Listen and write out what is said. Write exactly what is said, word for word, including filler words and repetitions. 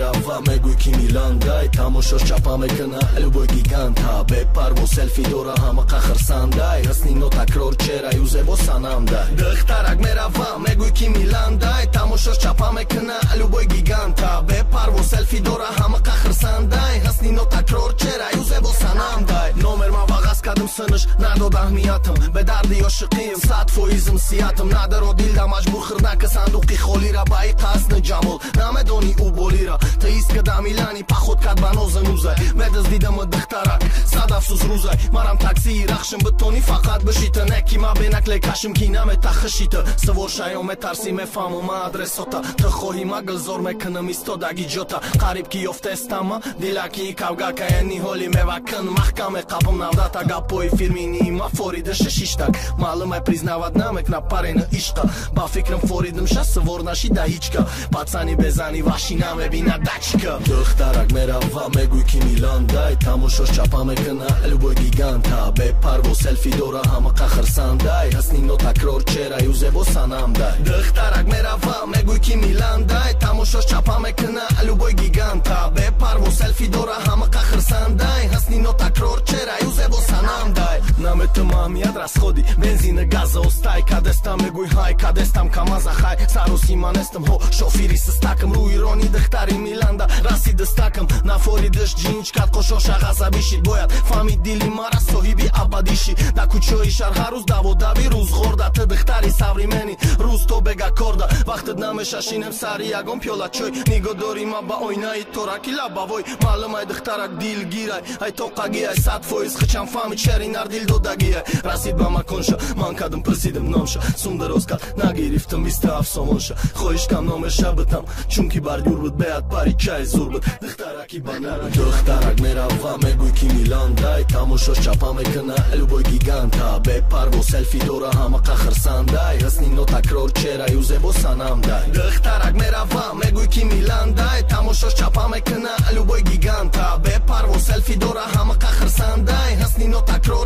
мерава мегӯй ки миландай тамошош чапа мекана любой гиганта бепарво селфи дора ҳама қахрсандай ҳасни нотакрор чераю зебо санамдай духтарак мерава мегӯй ки миландай тамошош чапа мекана любой гиганта бепарво селфи дора ҳама қахрсандай ҳасни нотакрор чераю зебо санамдай номер ма вағаз кадам сыныш надод аҳмиятам бе дарди ошиқим сад фоизм сиятам надаро дилда маҷбур хирнака сандуқи холира баи қасни ҷамол намедони ӯ болира таист кадам илани пахот кад ба нозанузай медаздидама духтарак сад афсус рӯзай марам таксии рахшим битони фақат бишита неки ма бенак лекашим ки наметахишита савор шаё метарси мефаҳмам адресота ты хоҳӣ ма гулзор мекунам истодаги ҷота қариб ки ёфтестама дилаки кавгака яни ҳоли мевакн маҳкаме қабм навдата гапои фирмини ма форида шашиштак маълумай признават намекна парена ишқа ба фикрам форидам ша савор наши даичка пацани безани ваҳши намебина дачка духтарак мерава мегӯй ки миландай тамошош чапа мекана любой гиганта бепарво селфи дора ҳама қахрсандай ҳасни нотакрор чераю зебо санамдай духтарак мерава мегӯй ки миландай тамошош чапа мекана любой гиганта бепарво селфи дора ҳама қахрсандай ҳасни нотакрор чераю зебо санамдай наметам аҳмият расходи бензина газа остай кадестам мегӯй ҳай кадестам камаза хай сароси манестам ҳо шофири систакам рӯи рони духтари миланда расидистакам нафоридаш ҷинҷ кад қошоша ғазабишид бояд фаҳмид дили мара соҳиби абадиши да кӯчои шаҳр ҳар рӯз даводаби рӯзғорда ты духтари савримени рӯз то бегакорда вақтат намешашинем сари ягон пиёла чой нигоҳ дори ма ба ойнаи тораки лабавой маълумай духтарак дилгирай ай тоқагиай сад фоиз хичам фаҳмид шери нар дилдодагиай расид ба маконша ман кадам прасидам номша сум дароз кад нагирифтам биста ҳафт сомонша хоҳишкам номеша битам чунки бардюр буд беяд пари чай зур буд духтараки банара духтарак мерава мегӯй ки миландай тамошош чапа мекана любой гиганта бепарво селфи дора ҳама қахрсандай ҳасни нотакрор чераю зебо санамдай духтарак мерава мегӯй ки миландай тамошош чапа мекана любой гиганта бепарво селфи дора ҳама қахрсандай ҳасни нотакрор